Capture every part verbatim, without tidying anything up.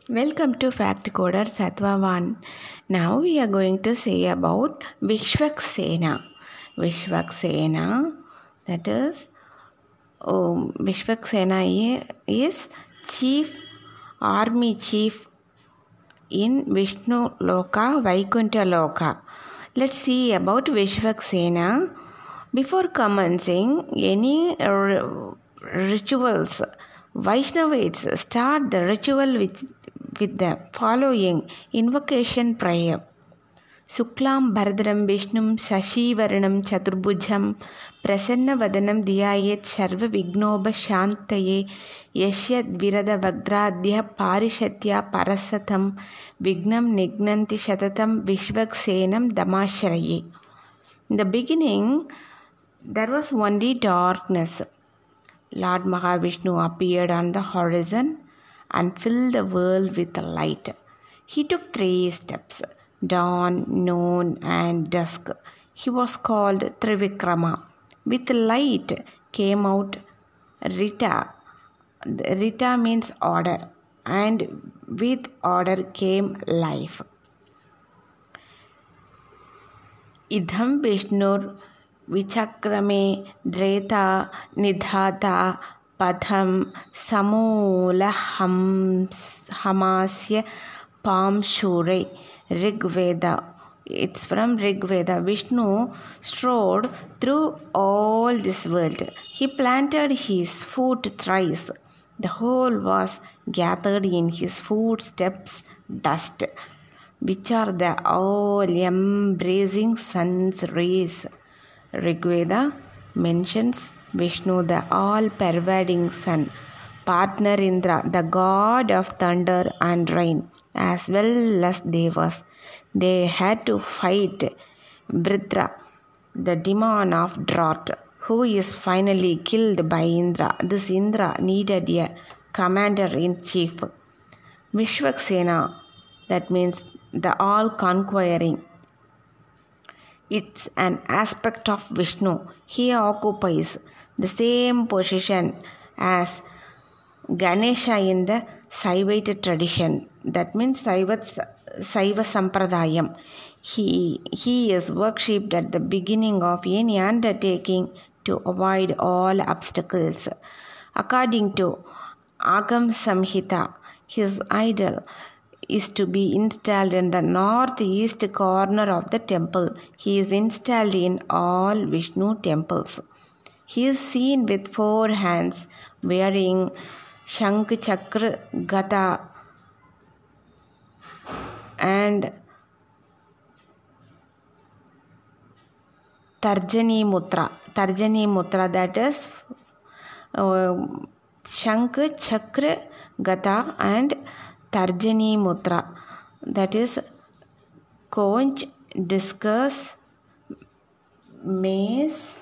Welcome to Fact Coder Sattva one. Now we are going to say about Vishwaksena. Vishwaksena, that is, um, Vishwaksena is chief, army chief in Vishnu Loka, Vaikuntha Loka. Let's see about Vishwaksena. Before commencing any r- rituals, Vaishnavites start the ritual with, with the following invocation prayer. Suklam Bharadram Vishnum Sashivaranam Chaturbhujam Prasanna Vadanam Dhyayet Sarva Vignoba Shantaye Yashyad Virada Vagradhya Parishatya Parasatam Vignam Nignanti Shatatam Vishwaksenam Damashraye. In the beginning, there was only darkness. Lord Mahavishnu appeared on the horizon and filled the world with light. He took three steps, dawn, noon, and dusk. He was called Trivikrama. With light came out Rita. Rita means order, and with order came life. Idham Vishnur Vichakrame Dreta Nidhata Padham Samula Hamasya Pam Shure Rig Veda. It's from Rig Veda. Vishnu strode through all this world. He planted his foot thrice. The whole was gathered in his footsteps dust, which are the all-embracing sun's rays. Rigveda mentions Vishnu, the all-pervading sun, partner Indra, the god of thunder and rain, as well as Devas. They had to fight Bridra, the demon of drought, who is finally killed by Indra. This Indra needed a commander-in-chief. Vishwaksena, that means the all-conquering. It's an aspect of Vishnu. He occupies the same position as Ganesha in the Saivite tradition. That means Saiva, Saiva Sampradayam. He, he is worshipped at the beginning of any undertaking to avoid all obstacles. According to Agam Samhita, his idol is to be installed in the northeast corner of the temple. He is installed in all Vishnu temples. He is seen with four hands, wearing Shankh, Chakra, Gata and Tarjani Mutra. Tarjani Mutra, that is uh, Shankh, Chakra, Gata and Tarjani Mutra, that is conch, discus, mace,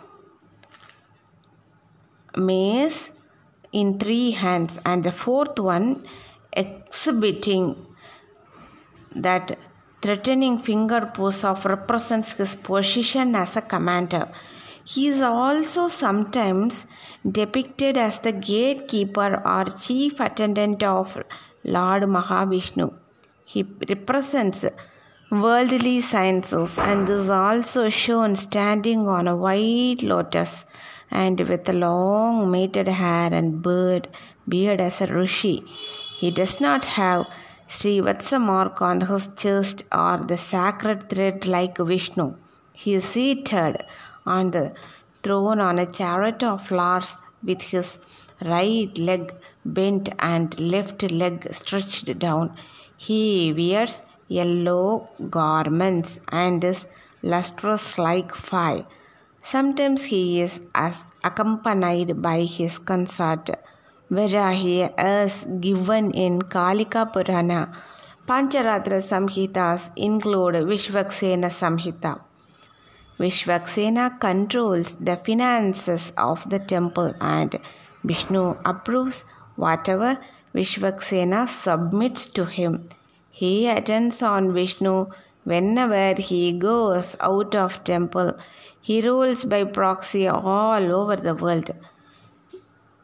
mace in three hands, and the fourth one exhibiting that threatening finger pose of represents his position as a commander. He is also sometimes depicted as the gatekeeper or chief attendant of Lord Mahavishnu. He represents worldly sciences and is also shown standing on a white lotus and with a long matted hair and beard, beard as a rishi. He does not have Srivatsa mark on his chest or the sacred thread like Vishnu. He is seated on the throne on a chariot of flowers with his right leg bent and left leg stretched down. He wears yellow garments and is lustrous like fire. Sometimes he is as accompanied by his consort Varahi as given in Kalika Purana. Pancharatra Samhitas include Vishwaksena Samhita. Vishwaksena controls the finances of the temple and Vishnu approves whatever Vishwaksena submits to him. He attends on Vishnu whenever he goes out of temple. He rules by proxy all over the world.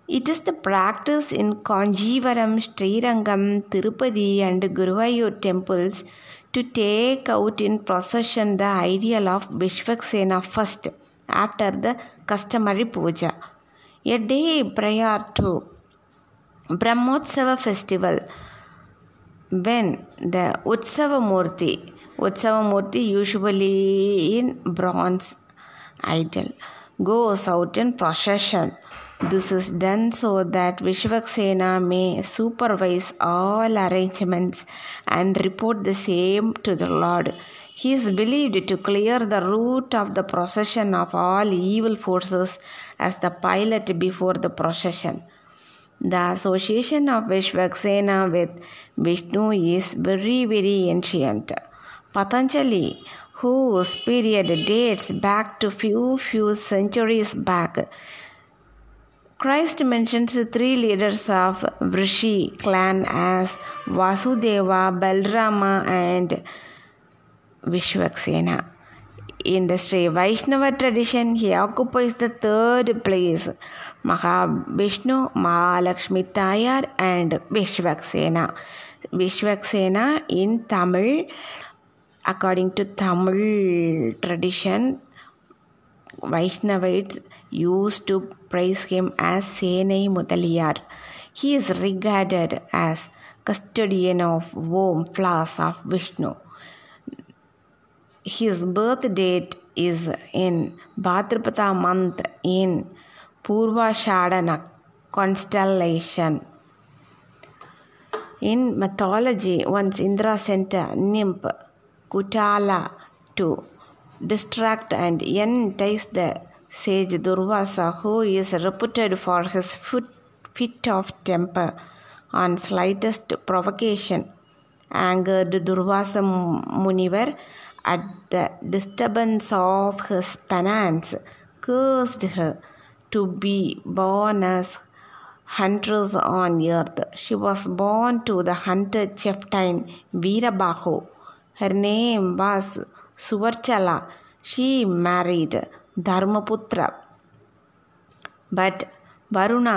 It is the practice in Kanjivaram, Srirangam, Tirupati and Guruvayur temples to take out in procession the ideal of Vishwaksena first after the customary puja. A day prior to Brahmotsava festival, when the Utsava Murti, Utsava Murti usually in bronze idol, goes out in procession. This is done so that Vishwaksena may supervise all arrangements and report the same to the Lord. He is believed to clear the route of the procession of all evil forces as the pilot before the procession. The association of Vishwaksena with Vishnu is very very ancient. Patanjali, whose period dates back to few few centuries back, Christ mentions three leaders of Vrishi clan as Vasudeva, Balrama and Vishwaksena. In the Sri Vaishnava tradition, he occupies the third place. Mahavishnu, Mahalakshmi Tayar and Vishwaksena. Vishwaksena in Tamil, according to Tamil tradition, Vaishnavites used to praise him as Senai Mudaliyar. He is regarded as custodian of warm flowers of Vishnu. His birth date is in Bhadrapada month in Purvashadana constellation. In mythology, once Indra sent a nymph, Kutala, to distract and entice the sage Durvasa, who is reputed for his fit of temper on slightest provocation. Angered Durvasa Munivar at the disturbance of his penance, cursed her to be born as huntress on earth. She was born to the hunter chieftain Veerabahu. Her name was Suvarchala. She married Dharmaputra. But Varuna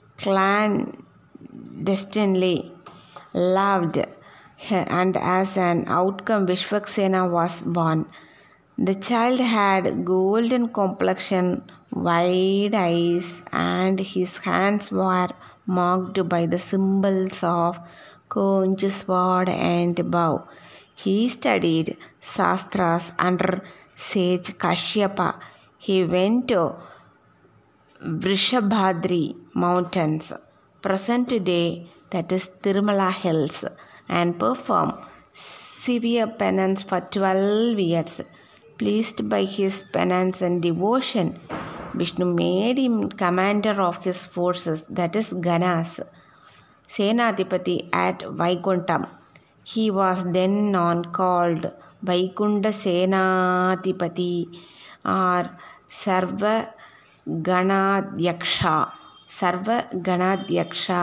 clandestinely loved her, and as an outcome Vishwaksena was born. The child had golden complexion, wide eyes, and his hands were marked by the symbols of conch, sword and bow. He studied Shastras under sage Kashyapa. He went to Vrishabhadri mountains, present today that is Tirumala hills, and performed severe penance for twelve years. Pleased by his penance and devotion, Vishnu made him commander of his forces, that is Ganas, Senadipati at Vaikuntham. He was then on called Vaikunta Senadipati or Sarva Ganadyaksha. Sarva Ganadyaksha.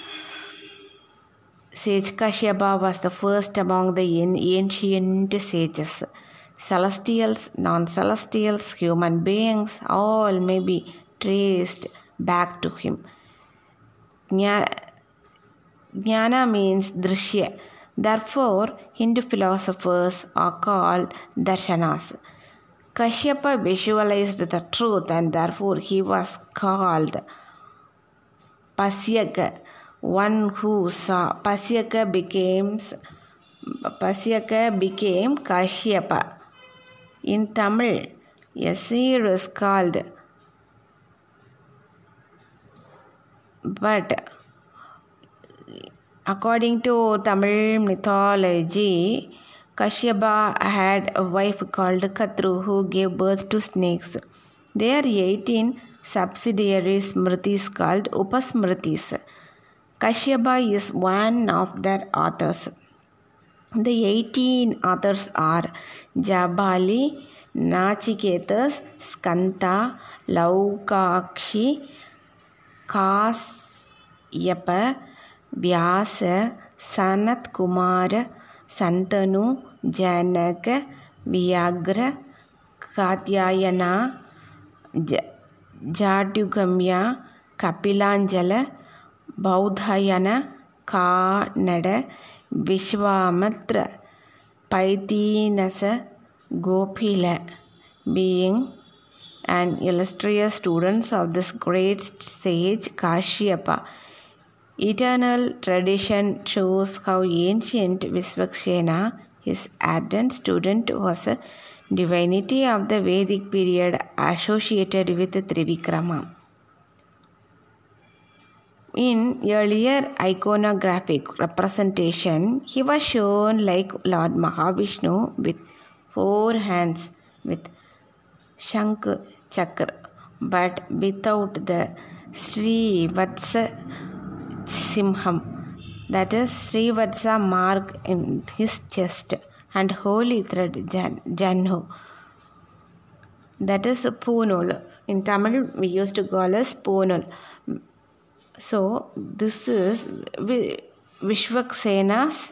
Sage Kashyapa was the first among the ancient sages. Celestials, non-celestials, human beings, all may be traced back to him. Jnana means drishya. Therefore, Hindu philosophers are called darshanas. Kashyapa visualized the truth and therefore he was called Pasyaka, one who saw. Pasyaka becomes Pasyaka became Kashyapa. In Tamil, a seer is called, but according to Tamil mythology, Kashyapa had a wife called Katru who gave birth to snakes. There are eighteen subsidiary smritis called Upasmritis. Kashyapa is one of their authors. The eighteen authors are Jabali, Nachiketas, Skanta, Laukakshi, Kasyapa, Vyasa, Sanat Kumara, Santanu, Janaka, Vyagra, Katyayana, Jatyugamya, Kapilanjala, Baudhayana, Kannada, Vishwamitra, Paitinasa, Gopila, being an illustrious students of this great sage Kashyapa. Eternal tradition shows how ancient Visvaksena, his ardent student, was a divinity of the Vedic period associated with Trivikrama. In earlier iconographic representation, he was shown like Lord Mahavishnu with four hands with Shankh Chakra, but without the Srivatsa Simham, that is Srivatsa mark in his chest, and holy thread Janhu, that is Poonul. In Tamil we used to call as Poonul. So this is Vishvaksena's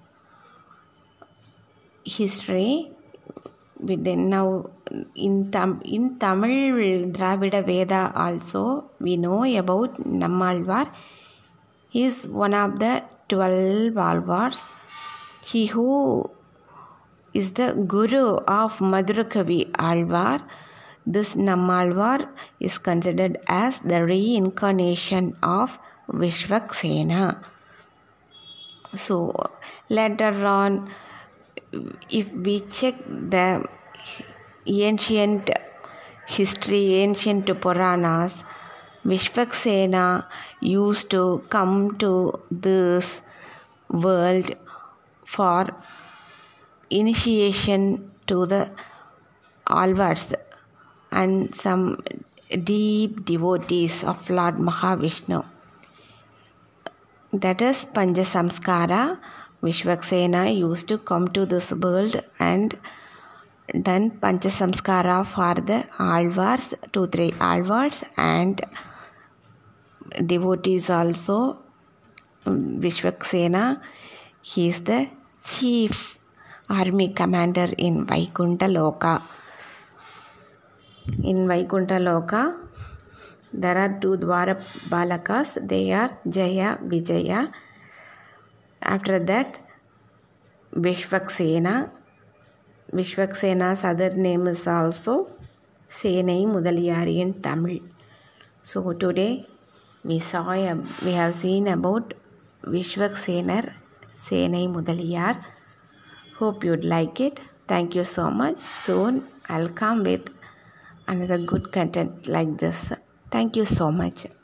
history. Within now in Tam in Tamil Dravida Veda also we know about Nammalvar. He is one of the twelve Alvars. He who is the guru of Madhurakavi Alvar. This Nammalvar is considered as the reincarnation of Vishvaksena. So later on, if we check the ancient history, ancient Puranas, Vishvaksena used to come to this world for initiation to the Alvars and some deep devotees of Lord Mahavishnu. That is Panchasamskara. Vishvaksena used to come to this world and done Panchasamskara for the Alvars, two, three Alvars and devotees also. Vishvaksena, he is the chief army commander in Vaikuntha Loka. In Vaikuntha Loka, there are two Dwara Balakas. They are Jaya, Vijaya. After that, Vishvaksena. Vishvaksena's other name is also Senai Mudaliyar in Tamil. So today we saw a, we have seen about Vishvaksenar Senai Mudaliyar. Hope you'd like it. Thank you so much. Soon I'll come with another good content like this. Thank you so much.